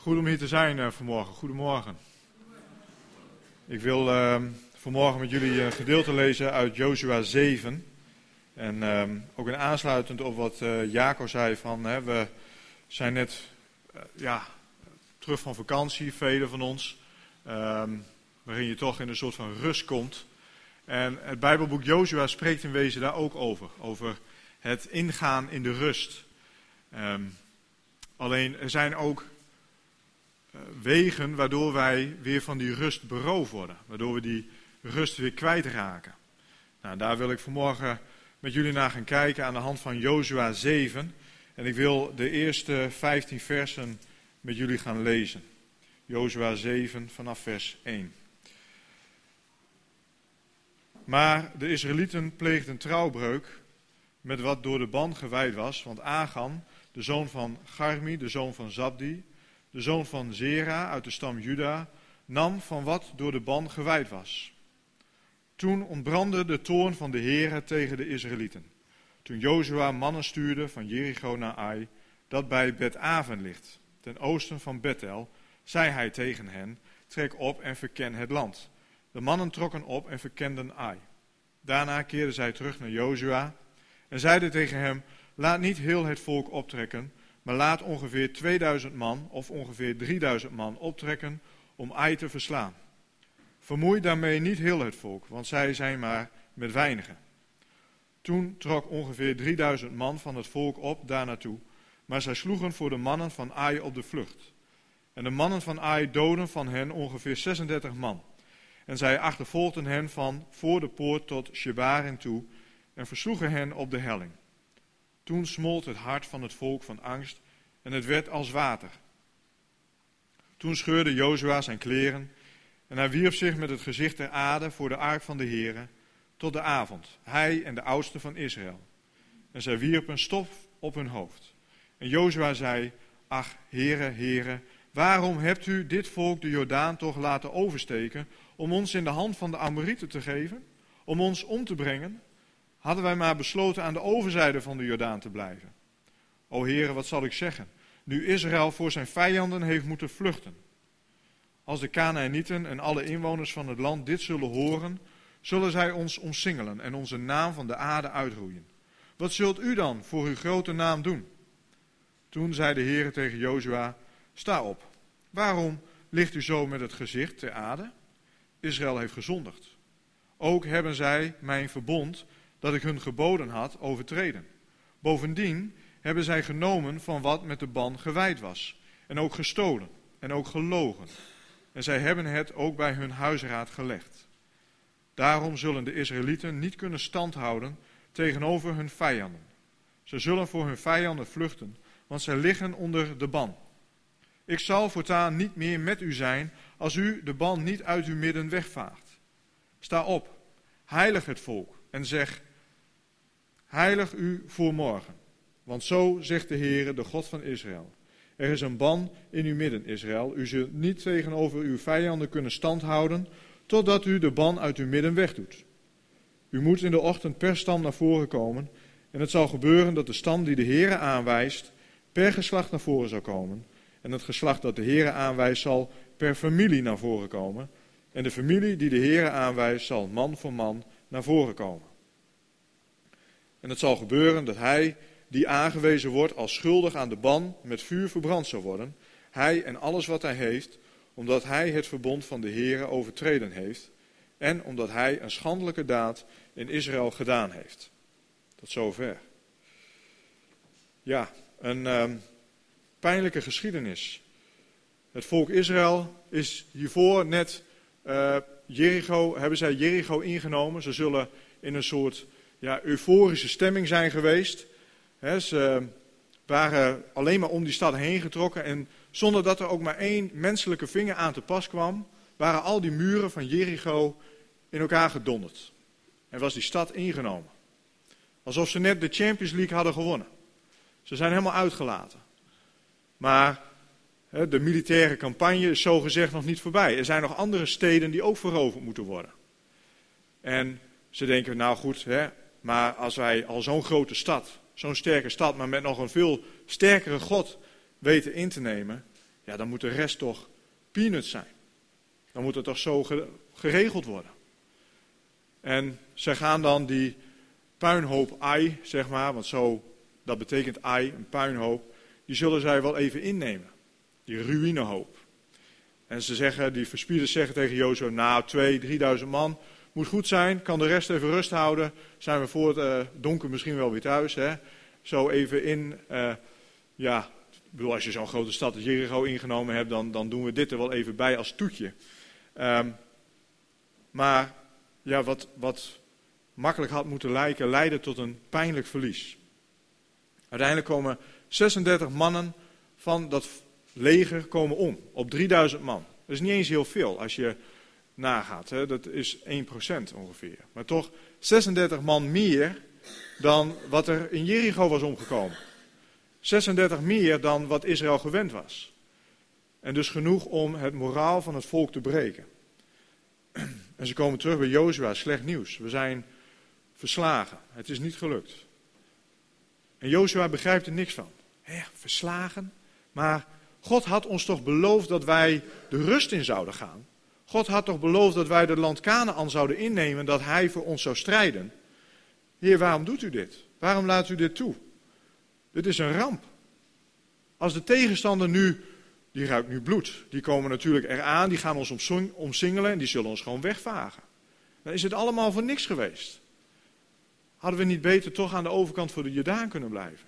Goed om hier te zijn vanmorgen. Goedemorgen. Ik wil vanmorgen met jullie een gedeelte lezen uit Jozua 7. En ook in aansluitend op wat Jaco zei van, we zijn net terug van vakantie, velen van ons. Waarin je toch in een soort van rust komt. En het Bijbelboek Jozua spreekt in wezen daar ook over. Over het ingaan in de rust. Alleen er zijn ook wegen waardoor wij weer van die rust beroofd worden. Waardoor we die rust weer kwijtraken. Nou, daar wil ik vanmorgen met jullie naar gaan kijken aan de hand van Jozua 7. En ik wil de eerste 15 versen met jullie gaan lezen. Jozua 7 vanaf vers 1. Maar de Israëlieten pleegden trouwbreuk met wat door de ban gewijd was. Want Achan, de zoon van Garmi, de zoon van Zabdi, de zoon van Zera uit de stam Juda, nam van wat door de ban gewijd was. Toen ontbrandde de toorn van de Heere tegen de Israëlieten. Toen Jozua mannen stuurde van Jericho naar Ai, dat bij Bet-Aven ligt, ten oosten van Bethel, zei hij tegen hen, trek op en verken het land. De mannen trokken op en verkenden Ai. Daarna keerden zij terug naar Jozua en zeiden tegen hem, laat niet heel het volk optrekken, maar laat ongeveer 2000 man of ongeveer 3000 man optrekken om Ai te verslaan. Vermoei daarmee niet heel het volk, want zij zijn maar met weinigen. Toen trok ongeveer 3000 man van het volk op daar naartoe, maar zij sloegen voor de mannen van Ai op de vlucht. En de mannen van Ai doden van hen ongeveer 36 man. En zij achtervolgden hen van voor de poort tot Shebarim toe en versloegen hen op de helling. Toen smolt het hart van het volk van angst en het werd als water. Toen scheurde Jozua zijn kleren en hij wierp zich met het gezicht ter aarde voor de ark van de Heere tot de avond, hij en de oudsten van Israël. En zij wierpen stof op hun hoofd. En Jozua zei, ach, Heere, Heere, waarom hebt u dit volk de Jordaan toch laten oversteken om ons in de hand van de Amorieten te geven, om ons om te brengen? Hadden wij maar besloten aan de overzijde van de Jordaan te blijven. O Heere, wat zal ik zeggen, nu Israël voor zijn vijanden heeft moeten vluchten. Als de Kanaanieten en alle inwoners van het land dit zullen horen, zullen zij ons omsingelen en onze naam van de aarde uitroeien. Wat zult u dan voor uw grote naam doen? Toen zei de Heere tegen Jozua, sta op, waarom ligt u zo met het gezicht ter aarde? Israël heeft gezondigd. Ook hebben zij mijn verbond, dat ik hun geboden had, overtreden. Bovendien hebben zij genomen van wat met de ban gewijd was, en ook gestolen, en ook gelogen. En zij hebben het ook bij hun huisraad gelegd. Daarom zullen de Israëlieten niet kunnen standhouden tegenover hun vijanden. Ze zullen voor hun vijanden vluchten, want zij liggen onder de ban. Ik zal voortaan niet meer met u zijn, als u de ban niet uit uw midden wegvaagt. Sta op, heilig het volk, en zeg, heilig u voor morgen. Want zo zegt de Heere, de God van Israël. Er is een ban in uw midden, Israël. U zult niet tegenover uw vijanden kunnen standhouden, totdat u de ban uit uw midden wegdoet. U moet in de ochtend per stam naar voren komen, en het zal gebeuren dat de stam die de Heere aanwijst, per geslacht naar voren zal komen. En het geslacht dat de Heere aanwijst zal per familie naar voren komen. En de familie die de Heere aanwijst zal man voor man naar voren komen. En het zal gebeuren dat hij die aangewezen wordt als schuldig aan de ban met vuur verbrand zal worden. Hij en alles wat hij heeft, omdat hij het verbond van de Heere overtreden heeft. En omdat hij een schandelijke daad in Israël gedaan heeft. Tot zover. Ja, een pijnlijke geschiedenis. Het volk Israël is hiervoor net hebben zij Jericho ingenomen. Ze zullen in een soort euforische stemming zijn geweest. Ze waren alleen maar om die stad heen getrokken en zonder dat er ook maar één menselijke vinger aan te pas kwam, waren al die muren van Jericho in elkaar gedonderd. En was die stad ingenomen. Alsof ze net de Champions League hadden gewonnen. Ze zijn helemaal uitgelaten. Maar de militaire campagne is zogezegd nog niet voorbij. Er zijn nog andere steden die ook veroverd moeten worden. En ze denken, nou goed, maar als wij al zo'n grote stad, zo'n sterke stad, maar met nog een veel sterkere God weten in te nemen, Ja, dan moet de rest toch peanuts zijn. Dan moet het toch zo geregeld worden. En ze gaan dan die puinhoop Ai, zeg maar, want zo, dat betekent Ai, een puinhoop, die zullen zij wel even innemen. Die ruïnehoop. En die verspieders zeggen tegen Jozua, nou 2.000-3.000 man, moet goed zijn, kan de rest even rust houden, zijn we voor het donker misschien wel weer thuis. Hè? Zo even in, ik bedoel, als je zo'n grote stad als Jericho ingenomen hebt, dan doen we dit er wel even bij als toetje. Maar ja, wat makkelijk had moeten lijken, leidde tot een pijnlijk verlies. Uiteindelijk komen 36 mannen van dat leger komen om, op 3.000 man. Dat is niet eens heel veel als je nagaat, hè? Dat is 1% ongeveer. Maar toch 36 man meer dan wat er in Jericho was omgekomen. 36 meer dan wat Israël gewend was. En dus genoeg om het moraal van het volk te breken. En ze komen terug bij Jozua, slecht nieuws. We zijn verslagen. Het is niet gelukt. En Jozua begrijpt er niks van. Verslagen? Maar God had ons toch beloofd dat wij de rust in zouden gaan. God had toch beloofd dat wij het land Kanaan zouden innemen, dat hij voor ons zou strijden. Heer, waarom doet u dit? Waarom laat u dit toe? Dit is een ramp. Als de tegenstander die ruikt nu bloed. Die komen natuurlijk eraan, die gaan ons omsingelen en die zullen ons gewoon wegvagen. Dan is het allemaal voor niks geweest. Hadden we niet beter toch aan de overkant voor de Jordaan kunnen blijven?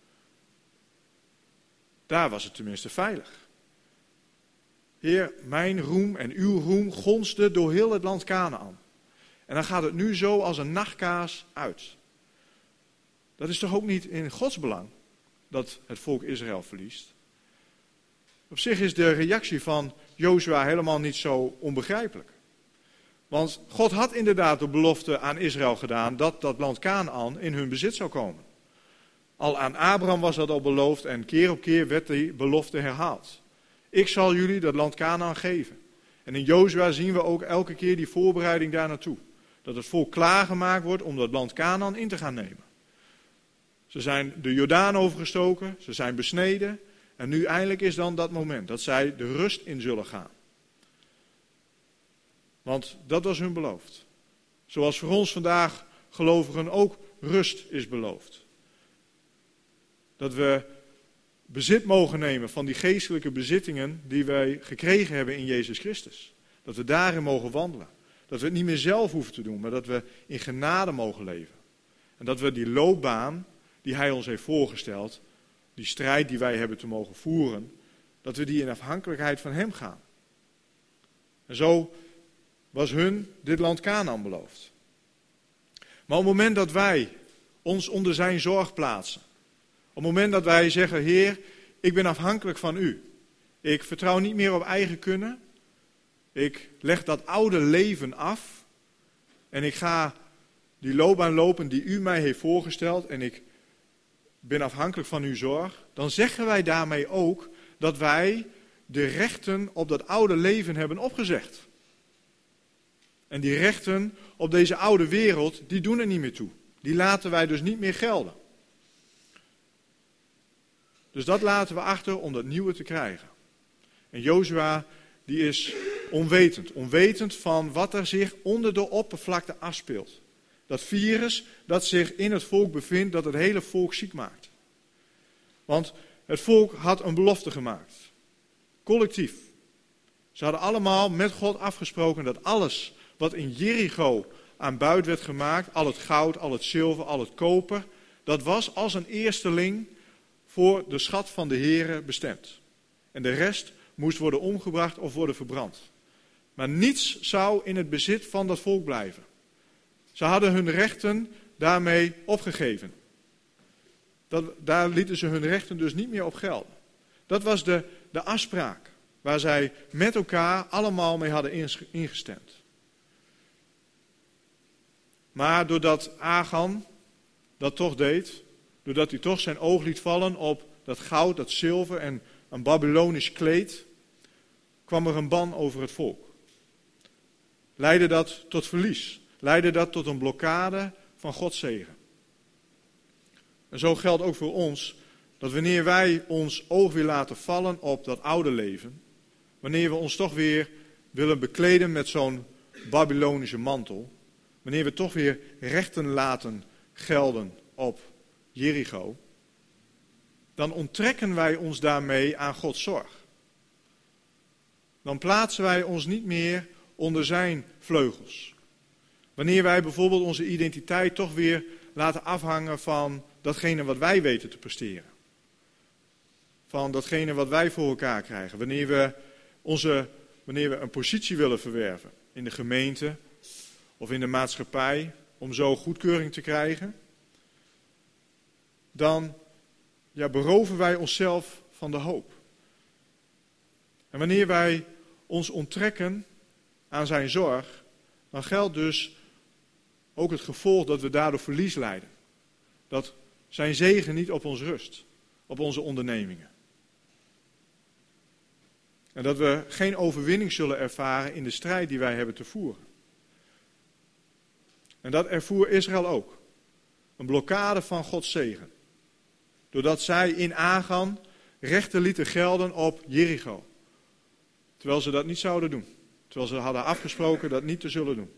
Daar was het tenminste veilig. Heer, mijn roem en uw roem gonsde door heel het land Kanaan. En dan gaat het nu zo als een nachtkaas uit. Dat is toch ook niet in Gods belang dat het volk Israël verliest? Op zich is de reactie van Jozua helemaal niet zo onbegrijpelijk. Want God had inderdaad de belofte aan Israël gedaan dat dat land Kanaan in hun bezit zou komen. Al aan Abraham was dat al beloofd en keer op keer werd die belofte herhaald. Ik zal jullie dat land Kanaan geven. En in Jozua zien we ook elke keer die voorbereiding daar naartoe. Dat het volk klaargemaakt wordt om dat land Kanaan in te gaan nemen. Ze zijn de Jordaan overgestoken, ze zijn besneden. En nu eindelijk is dan dat moment dat zij de rust in zullen gaan. Want dat was hun beloofd. Zoals voor ons vandaag gelovigen ook rust is beloofd. Dat we bezit mogen nemen van die geestelijke bezittingen die wij gekregen hebben in Jezus Christus. Dat we daarin mogen wandelen. Dat we het niet meer zelf hoeven te doen, maar dat we in genade mogen leven. En dat we die loopbaan die Hij ons heeft voorgesteld, die strijd die wij hebben te mogen voeren, dat we die in afhankelijkheid van Hem gaan. En zo was hun dit land Kanaan beloofd. Maar op het moment dat wij ons onder zijn zorg plaatsen, op het moment dat wij zeggen, Heer, ik ben afhankelijk van u. Ik vertrouw niet meer op eigen kunnen. Ik leg dat oude leven af. En ik ga die loopbaan lopen die u mij heeft voorgesteld. En ik ben afhankelijk van uw zorg. Dan zeggen wij daarmee ook dat wij de rechten op dat oude leven hebben opgezegd. En die rechten op deze oude wereld, die doen er niet meer toe. Die laten wij dus niet meer gelden. Dus dat laten we achter om dat nieuwe te krijgen. En Jozua, die is onwetend. Onwetend van wat er zich onder de oppervlakte afspeelt. Dat virus dat zich in het volk bevindt, dat het hele volk ziek maakt. Want het volk had een belofte gemaakt. Collectief. Ze hadden allemaal met God afgesproken dat alles wat in Jericho aan buit werd gemaakt, al het goud, al het zilver, al het koper, dat was als een eersteling voor de schat van de Here bestemd. En de rest moest worden omgebracht of worden verbrand. Maar niets zou in het bezit van dat volk blijven. Ze hadden hun rechten daarmee opgegeven. Daar lieten ze hun rechten dus niet meer op gelden. Dat was de afspraak waar zij met elkaar allemaal mee hadden ingestemd. Maar doordat Achan dat toch deed, doordat hij toch zijn oog liet vallen op dat goud, dat zilver en een Babylonisch kleed, kwam er een ban over het volk. Leidde dat tot verlies. Leidde dat tot een blokkade van Gods zegen. En zo geldt ook voor ons dat wanneer wij ons oog weer laten vallen op dat oude leven, wanneer we ons toch weer willen bekleden met zo'n Babylonische mantel, wanneer we toch weer rechten laten gelden op Jericho, dan onttrekken wij ons daarmee aan Gods zorg. Dan plaatsen wij ons niet meer onder zijn vleugels. Wanneer wij bijvoorbeeld onze identiteit toch weer laten afhangen van datgene wat wij weten te presteren. Van datgene wat wij voor elkaar krijgen. Wanneer we een positie willen verwerven in de gemeente of in de maatschappij om zo goedkeuring te krijgen, dan beroven wij onszelf van de hoop. En wanneer wij ons onttrekken aan zijn zorg, dan geldt dus ook het gevolg dat we daardoor verlies lijden. Dat zijn zegen niet op ons rust, op onze ondernemingen. En dat we geen overwinning zullen ervaren in de strijd die wij hebben te voeren. En dat ervoer Israël ook. Een blokkade van Gods zegen. Doordat zij in Achan rechten lieten gelden op Jericho. Terwijl ze dat niet zouden doen. Terwijl ze hadden afgesproken dat niet te zullen doen.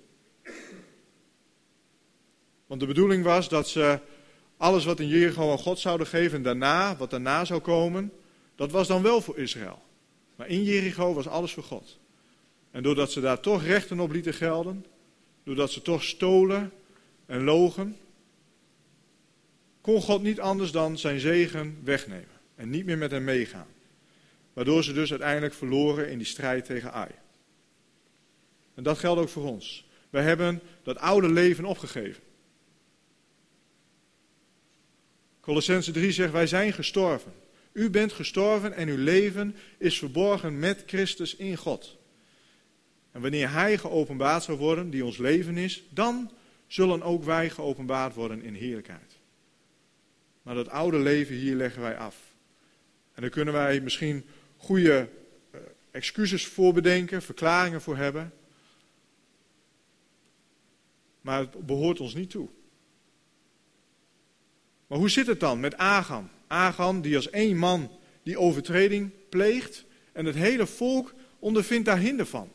Want de bedoeling was dat ze alles wat in Jericho aan God zouden geven en daarna, wat daarna zou komen, dat was dan wel voor Israël. Maar in Jericho was alles voor God. En doordat ze daar toch rechten op lieten gelden, doordat ze toch stolen en logen, kon God niet anders dan zijn zegen wegnemen en niet meer met hen meegaan. Waardoor ze dus uiteindelijk verloren in die strijd tegen Ai. En dat geldt ook voor ons. Wij hebben dat oude leven opgegeven. Kolossenzen 3 zegt, wij zijn gestorven. U bent gestorven en uw leven is verborgen met Christus in God. En wanneer Hij geopenbaard zal worden, die ons leven is, dan zullen ook wij geopenbaard worden in heerlijkheid. Maar dat oude leven hier leggen wij af. En daar kunnen wij misschien goede excuses voor bedenken, verklaringen voor hebben. Maar het behoort ons niet toe. Maar hoe zit het dan met Achan? Achan die als één man die overtreding pleegt en het hele volk ondervindt daar hinder van.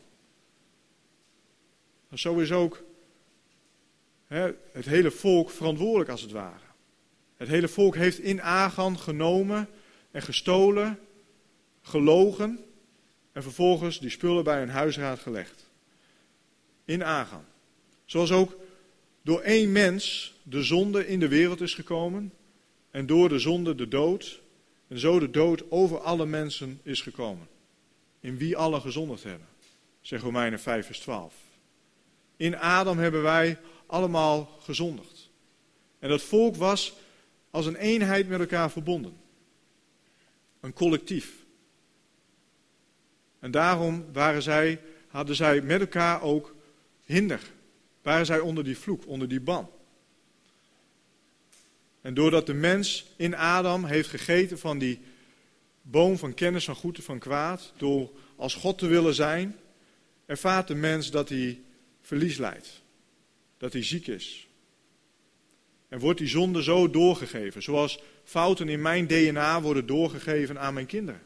Zo is ook het hele volk verantwoordelijk als het ware. Het hele volk heeft in Achan genomen en gestolen, gelogen en vervolgens die spullen bij een huisraad gelegd. In Achan. Zoals ook door één mens de zonde in de wereld is gekomen en door de zonde de dood en zo de dood over alle mensen is gekomen. In wie alle gezondigd hebben, zegt Romeinen 5 vers 12. In Adam hebben wij allemaal gezondigd. En dat volk was als een eenheid met elkaar verbonden. Een collectief. En daarom hadden zij met elkaar ook hinder. Waren zij onder die vloek, onder die ban. En doordat de mens in Adam heeft gegeten van die boom van kennis van goed en van kwaad, door als God te willen zijn, ervaart de mens dat hij verlies lijdt. Dat hij ziek is. En wordt die zonde zo doorgegeven, zoals fouten in mijn DNA worden doorgegeven aan mijn kinderen.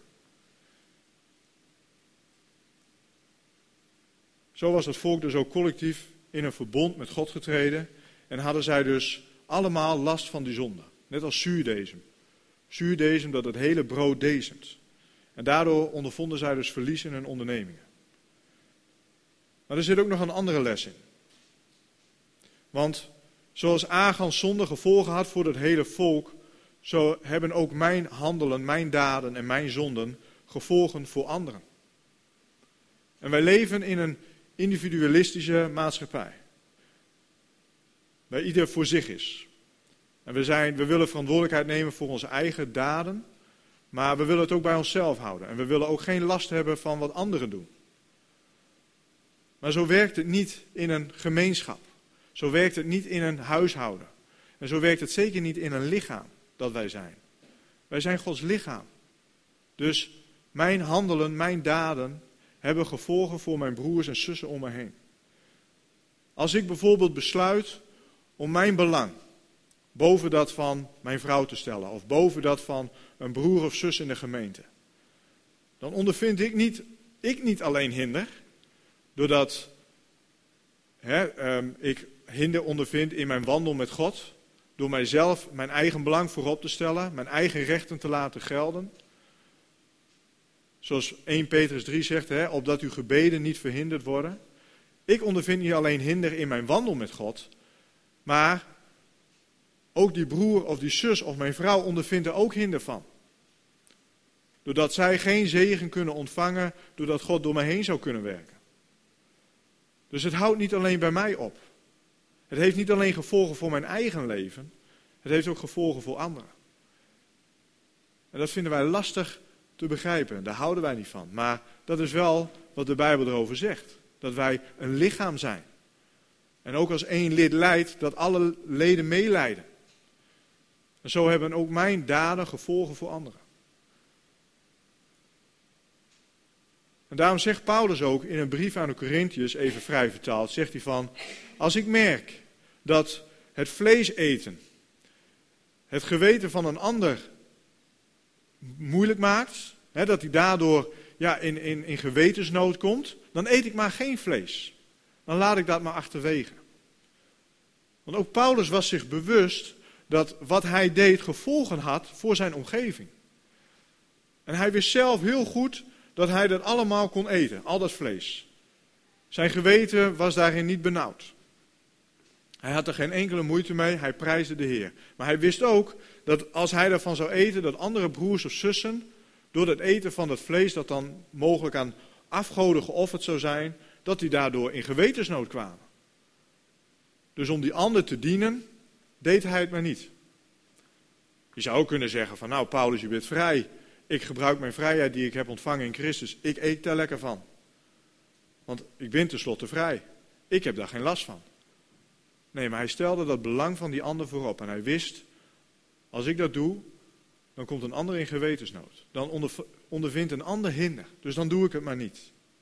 Zo was het volk dus ook collectief in een verbond met God getreden en hadden zij dus allemaal last van die zonde. Net als zuurdesem. Zuurdesem dat het hele brood dezemt. En daardoor ondervonden zij dus verlies in hun ondernemingen. Maar er zit ook nog een andere les in. Want zoals Achan's zonde gevolgen had voor het hele volk, zo hebben ook mijn handelen, mijn daden en mijn zonden gevolgen voor anderen. En wij leven in een individualistische maatschappij. Waar ieder voor zich is. En we willen verantwoordelijkheid nemen voor onze eigen daden, maar we willen het ook bij onszelf houden. En we willen ook geen last hebben van wat anderen doen. Maar zo werkt het niet in een gemeenschap. Zo werkt het niet in een huishouden. En zo werkt het zeker niet in een lichaam dat wij zijn. Wij zijn Gods lichaam. Dus mijn handelen, mijn daden hebben gevolgen voor mijn broers en zussen om me heen. Als ik bijvoorbeeld besluit om mijn belang, boven dat van mijn vrouw te stellen, of boven dat van een broer of zus in de gemeente. Dan ondervind ik niet alleen hinder, doordat ik hinder ondervind in mijn wandel met God, door mijzelf mijn eigen belang voorop te stellen, mijn eigen rechten te laten gelden. Zoals 1 Petrus 3 zegt, opdat uw gebeden niet verhinderd worden. Ik ondervind niet alleen hinder in mijn wandel met God, maar ook die broer of die zus of mijn vrouw ondervindt er ook hinder van. Doordat zij geen zegen kunnen ontvangen, doordat God door mij heen zou kunnen werken. Dus het houdt niet alleen bij mij op. Het heeft niet alleen gevolgen voor mijn eigen leven, het heeft ook gevolgen voor anderen. En dat vinden wij lastig te begrijpen, daar houden wij niet van. Maar dat is wel wat de Bijbel erover zegt, dat wij een lichaam zijn. En ook als één lid lijdt, dat alle leden meelijden. En zo hebben ook mijn daden gevolgen voor anderen. En daarom zegt Paulus ook in een brief aan de Korintiërs, even vrij vertaald, zegt hij van, als ik merk dat het vlees eten het geweten van een ander moeilijk maakt, dat hij daardoor in gewetensnood komt, dan eet ik maar geen vlees. Dan laat ik dat maar achterwege. Want ook Paulus was zich bewust dat wat hij deed gevolgen had voor zijn omgeving. En hij wist zelf heel goed dat hij dat allemaal kon eten, al dat vlees. Zijn geweten was daarin niet benauwd. Hij had er geen enkele moeite mee, hij prijsde de Heer. Maar hij wist ook dat als hij daarvan zou eten, dat andere broers of zussen, door het eten van dat vlees dat dan mogelijk aan afgoden geofferd zou zijn, dat die daardoor in gewetensnood kwamen. Dus om die ander te dienen, deed hij het maar niet. Je zou ook kunnen zeggen van, nou Paulus, je bent vrij. Ik gebruik mijn vrijheid die ik heb ontvangen in Christus. Ik eet daar lekker van. Want ik ben tenslotte vrij. Ik heb daar geen last van. Nee, maar hij stelde dat belang van die ander voorop. En hij wist, als ik dat doe, dan komt een ander in gewetensnood. Dan ondervindt een ander hinder. Dus dan doe ik het maar niet.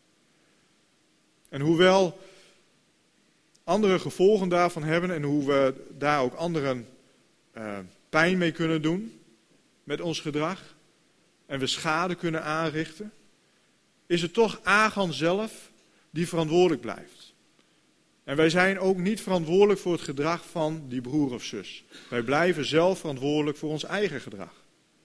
En hoewel andere gevolgen daarvan hebben en hoe we daar ook anderen pijn mee kunnen doen met ons gedrag en we schade kunnen aanrichten, is het toch Achan zelf die verantwoordelijk blijft. En wij zijn ook niet verantwoordelijk voor het gedrag van die broer of zus. Wij blijven zelf verantwoordelijk voor ons eigen gedrag.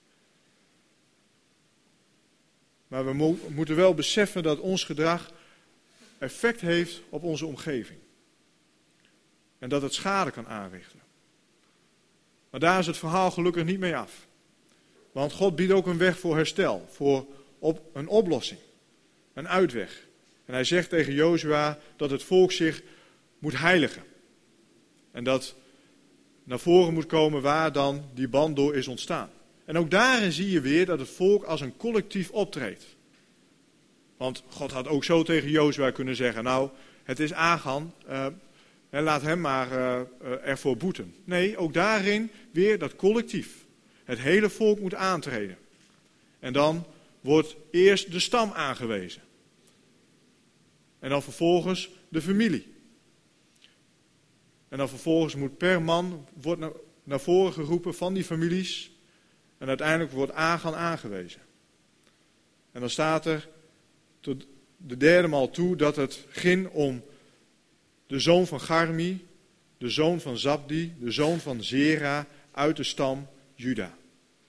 Maar we moeten wel beseffen dat ons gedrag effect heeft op onze omgeving. En dat het schade kan aanrichten. Maar daar is het verhaal gelukkig niet mee af. Want God biedt ook een weg voor herstel, voor een oplossing, een uitweg. En hij zegt tegen Jozua dat het volk zich moet heiligen. En dat naar voren moet komen waar dan die band door is ontstaan. En ook daarin zie je weer dat het volk als een collectief optreedt. Want God had ook zo tegen Jozua kunnen zeggen, nou, het is Achan, laat hem maar ervoor boeten. Nee, ook daarin weer dat collectief. Het hele volk moet aantreden. En dan wordt eerst de stam aangewezen. En dan vervolgens de familie. En dan vervolgens moet per man wordt naar voren geroepen van die families. En uiteindelijk wordt Achan aangewezen. En dan staat er tot de derde maal toe dat het ging om de zoon van Garmi, de zoon van Zabdi, de zoon van Zera uit de stam Juda.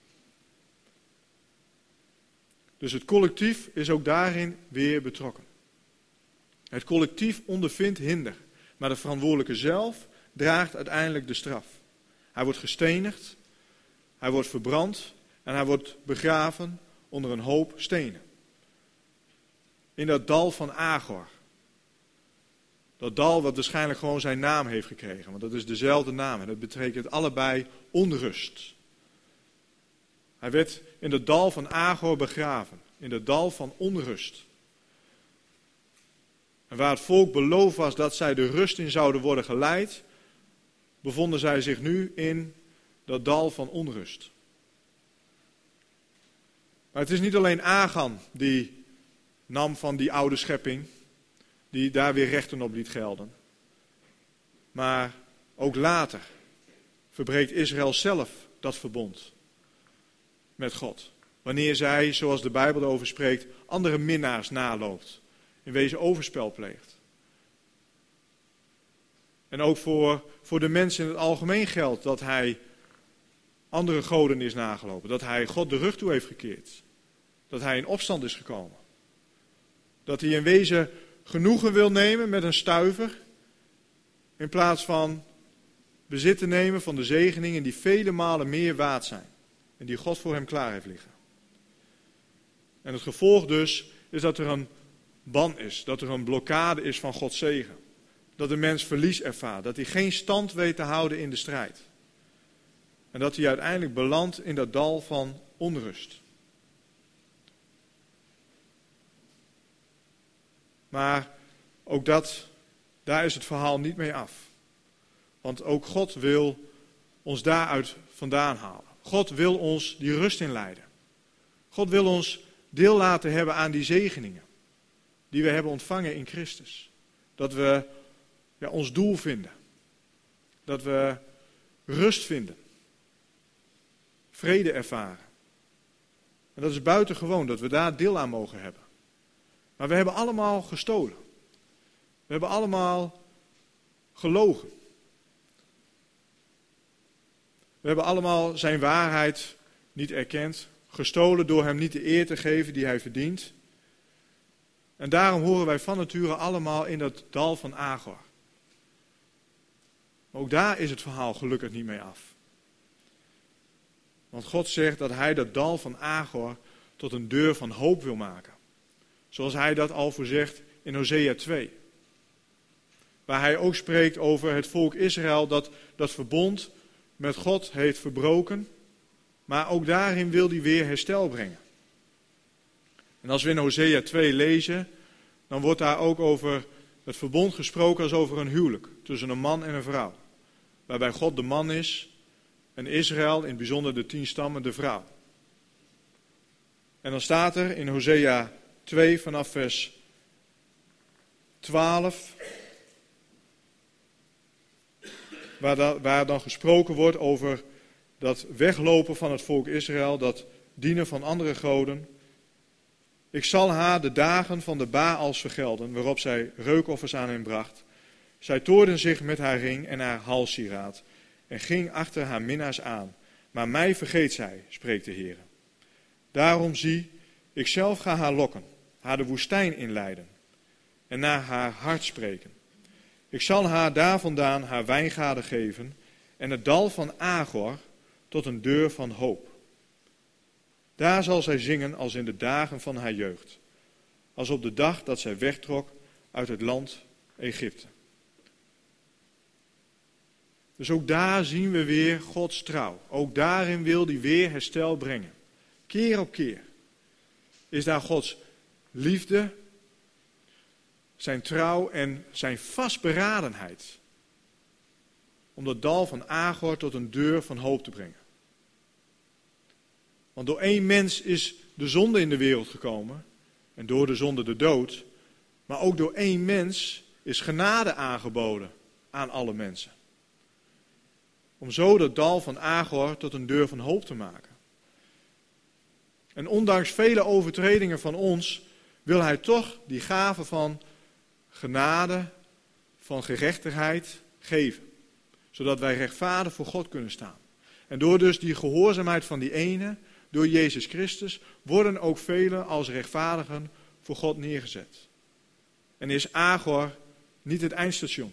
Dus het collectief is ook daarin weer betrokken. Het collectief ondervindt hinder, maar de verantwoordelijke zelf draagt uiteindelijk de straf. Hij wordt gestenigd, hij wordt verbrand en hij wordt begraven onder een hoop stenen. In dat dal van Agor. Dat dal wat waarschijnlijk gewoon zijn naam heeft gekregen, want dat is dezelfde naam en dat betekent allebei onrust. Hij werd in het dal van Agor begraven, in het dal van onrust. En waar het volk beloofd was dat zij de rust in zouden worden geleid, bevonden zij zich nu in dat dal van onrust. Maar het is niet alleen Achan die nam van die oude schepping, die daar weer rechten op liet gelden. Maar ook later, verbreekt Israël zelf dat verbond met God. Wanneer zij, zoals de Bijbel erover spreekt, andere minnaars naloopt. In wezen overspel pleegt. En ook voor de mensen in het algemeen geldt dat hij andere goden is nagelopen. Dat hij God de rug toe heeft gekeerd. Dat hij in opstand is gekomen. Dat hij in wezen genoegen wil nemen met een stuiver. In plaats van bezit te nemen van de zegeningen die vele malen meer waard zijn. En die God voor hem klaar heeft liggen. En het gevolg dus is dat er een ban is. Dat er een blokkade is van Gods zegen. Dat de mens verlies ervaart. Dat hij geen stand weet te houden in de strijd. En dat hij uiteindelijk belandt in dat dal van onrust. Maar ook daar is het verhaal niet mee af. Want ook God wil ons daaruit vandaan halen. God wil ons die rust inleiden. God wil ons deel laten hebben aan die zegeningen. Die we hebben ontvangen in Christus. Dat we ons doel vinden. Dat we rust vinden. Vrede ervaren. En dat is buitengewoon dat we daar deel aan mogen hebben. Maar we hebben allemaal gestolen. We hebben allemaal gelogen. We hebben allemaal zijn waarheid niet erkend. Gestolen door hem niet de eer te geven die hij verdient. En daarom horen wij van nature allemaal in dat dal van Agor. Maar ook daar is het verhaal gelukkig niet mee af. Want God zegt dat hij dat dal van Agor tot een deur van hoop wil maken. Zoals hij dat al voorzegt in Hosea 2. Waar hij ook spreekt over het volk Israël dat verbond met God heeft verbroken. Maar ook daarin wil hij weer herstel brengen. En als we in Hosea 2 lezen, dan wordt daar ook over het verbond gesproken als over een huwelijk. Tussen een man en een vrouw. Waarbij God de man is en Israël, in het bijzonder de 10 stammen, de vrouw. En dan staat er in Hosea 2 vanaf vers 12, waar dan gesproken wordt over dat weglopen van het volk Israël, dat dienen van andere goden. Ik zal haar de dagen van de Baals vergelden, waarop zij reukoffers aan hem bracht. Zij toorde zich met haar ring en haar halssieraad en ging achter haar minnaars aan. Maar mij vergeet zij, spreekt de Heer. Daarom zie, ik zelf ga haar lokken, haar de woestijn inleiden en naar haar hart spreken. Ik zal haar daar vandaan haar wijngaarden geven en het dal van Agor tot een deur van hoop. Daar zal zij zingen als in de dagen van haar jeugd, als op de dag dat zij wegtrok uit het land Egypte. Dus ook daar zien we weer Gods trouw. Ook daarin wil hij weer herstel brengen. Keer op keer is daar Gods liefde, zijn trouw en zijn vastberadenheid om dat dal van Agor tot een deur van hoop te brengen. Want door 1 mens is de zonde in de wereld gekomen en door de zonde de dood. Maar ook door 1 mens is genade aangeboden aan alle mensen. Om zo dat dal van Agor tot een deur van hoop te maken. En ondanks vele overtredingen van ons wil hij toch die gave van genade, van gerechtigheid geven. Zodat wij rechtvaardig voor God kunnen staan. En door dus die gehoorzaamheid van die ene, door Jezus Christus, worden ook velen als rechtvaardigen voor God neergezet. En is Agor niet het eindstation.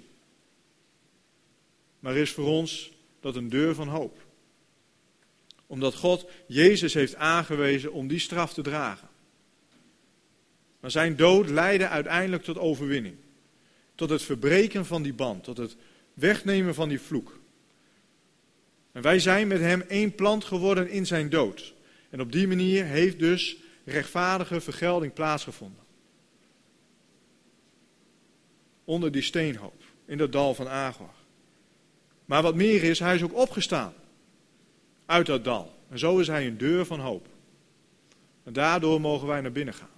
Maar is voor ons dat een deur van hoop. Omdat God Jezus heeft aangewezen om die straf te dragen. Maar zijn dood leidde uiteindelijk tot overwinning. Tot het verbreken van die band. Tot het wegnemen van die vloek. En wij zijn met hem 1 plant geworden in zijn dood. En op die manier heeft dus rechtvaardige vergelding plaatsgevonden. Onder die steenhoop. In dat dal van Agor. Maar wat meer is, hij is ook opgestaan. Uit dat dal. En zo is hij een deur van hoop. En daardoor mogen wij naar binnen gaan.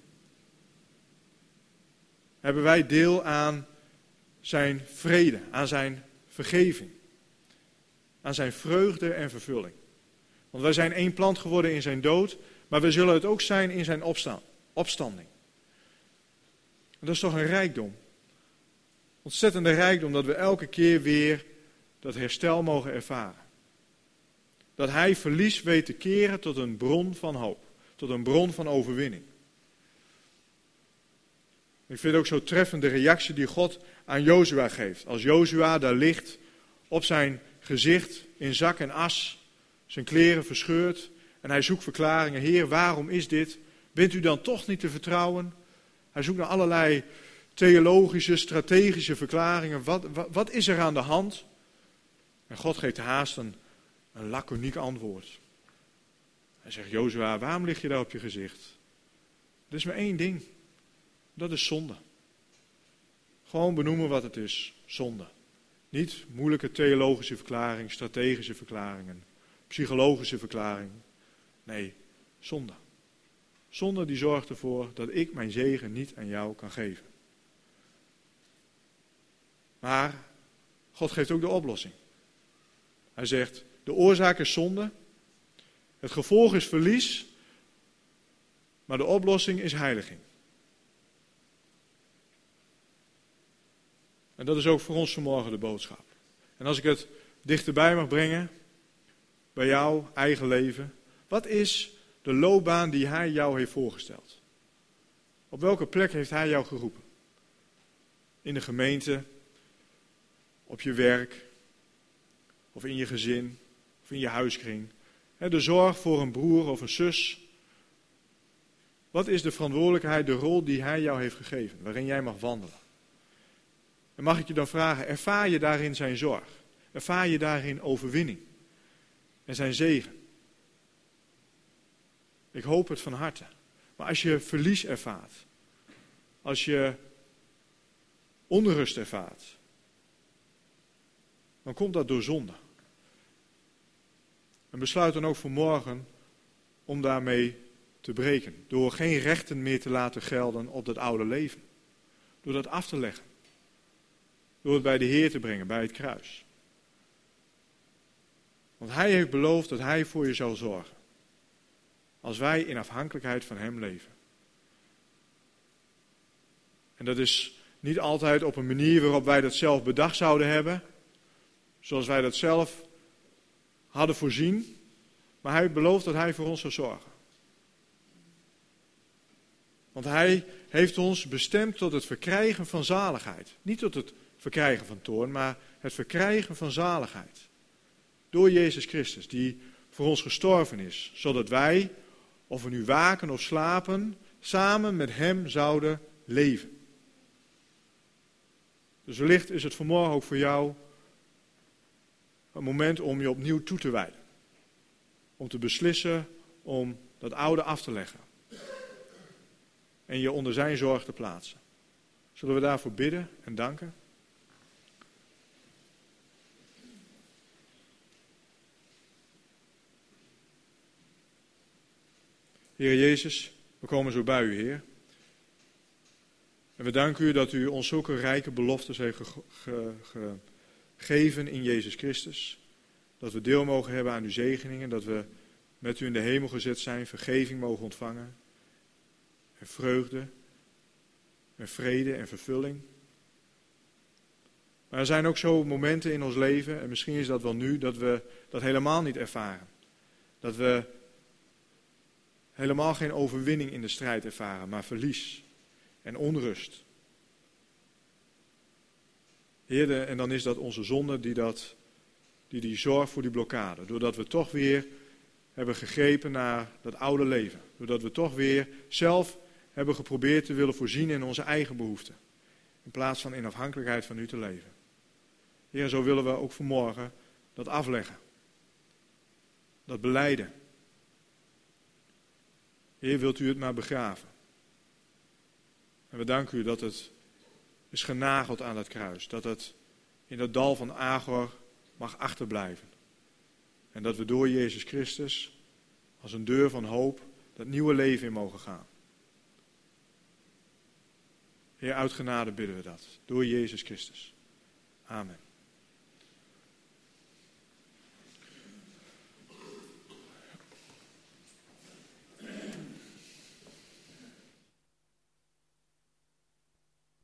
Hebben wij deel aan zijn vrede, aan zijn vergeving. aan zijn vreugde en vervulling. Want wij zijn één plant geworden in zijn dood, maar we zullen het ook zijn in zijn opstanding. En dat is toch een rijkdom. Ontzettende rijkdom dat we elke keer weer dat herstel mogen ervaren. Dat hij verlies weet te keren tot een bron van hoop. Tot een bron van overwinning. Ik vind ook zo treffend de reactie die God aan Jozua geeft. Als Jozua daar ligt op zijn gezicht in zak en as, zijn kleren verscheurd. En hij zoekt verklaringen. Heer, waarom is dit? Bent u dan toch niet te vertrouwen? Hij zoekt naar allerlei theologische, strategische verklaringen. Wat is er aan de hand? En God geeft haast een laconiek antwoord. Hij zegt, Jozua, waarom lig je daar op je gezicht? Er is maar één ding. Dat is zonde. Gewoon benoemen wat het is. Zonde. Niet moeilijke theologische verklaringen, strategische verklaringen, psychologische verklaringen. Nee, zonde. Zonde die zorgt ervoor dat ik mijn zegen niet aan jou kan geven. Maar God geeft ook de oplossing. Hij zegt, de oorzaak is zonde, het gevolg is verlies, maar de oplossing is heiliging. En dat is ook voor ons vanmorgen de boodschap. En als ik het dichterbij mag brengen, bij jouw eigen leven, wat is de loopbaan die hij jou heeft voorgesteld? Op welke plek heeft hij jou geroepen? In de gemeente, op je werk, of in je gezin, of in je huiskring. De zorg voor een broer of een zus. Wat is de verantwoordelijkheid, de rol die hij jou heeft gegeven, waarin jij mag wandelen? En mag ik je dan vragen, ervaar je daarin zijn zorg? Ervaar je daarin overwinning? En zijn zegen? Ik hoop het van harte. Maar als je verlies ervaart, als je onrust ervaart, dan komt dat door zonde. En besluit dan ook vanmorgen om daarmee te breken. Door geen rechten meer te laten gelden op dat oude leven. Door dat af te leggen. Door het bij de Heer te brengen, bij het kruis. Want hij heeft beloofd dat hij voor je zal zorgen. Als wij in afhankelijkheid van hem leven. En dat is niet altijd op een manier waarop wij dat zelf bedacht zouden hebben. Zoals wij dat zelf hadden voorzien. Maar hij belooft dat hij voor ons zal zorgen. Want hij heeft ons bestemd tot het verkrijgen van zaligheid. Niet tot het verkrijgen van toorn, maar het verkrijgen van zaligheid. Door Jezus Christus, die voor ons gestorven is. Zodat wij, of we nu waken of slapen, samen met hem zouden leven. Dus wellicht is het vanmorgen ook voor jou een moment om je opnieuw toe te wijden. Om te beslissen om dat oude af te leggen. En je onder zijn zorg te plaatsen. Zullen we daarvoor bidden en danken? Heer Jezus, we komen zo bij u, Heer. En we danken u dat u ons zulke rijke beloftes heeft gegeven in Jezus Christus. Dat we deel mogen hebben aan uw zegeningen, dat we met u in de hemel gezet zijn, vergeving mogen ontvangen. En vreugde, en vrede en vervulling. Maar er zijn ook zo momenten in ons leven, en misschien is dat wel nu, dat we dat helemaal niet ervaren. Dat we helemaal geen overwinning in de strijd ervaren, maar verlies en onrust. Heer, en dan is dat onze zonde die zorgt voor die blokkade. Doordat we toch weer hebben gegrepen naar dat oude leven. Doordat we toch weer zelf hebben geprobeerd te willen voorzien in onze eigen behoeften. In plaats van in afhankelijkheid van u te leven. Heer, zo willen we ook vanmorgen dat afleggen. Dat belijden. Heer, wilt u het maar begraven. En we danken u dat het is genageld aan dat kruis. Dat het in dat dal van Agor mag achterblijven. En dat we door Jezus Christus als een deur van hoop dat nieuwe leven in mogen gaan. Heer, uit genade bidden we dat. Door Jezus Christus. Amen.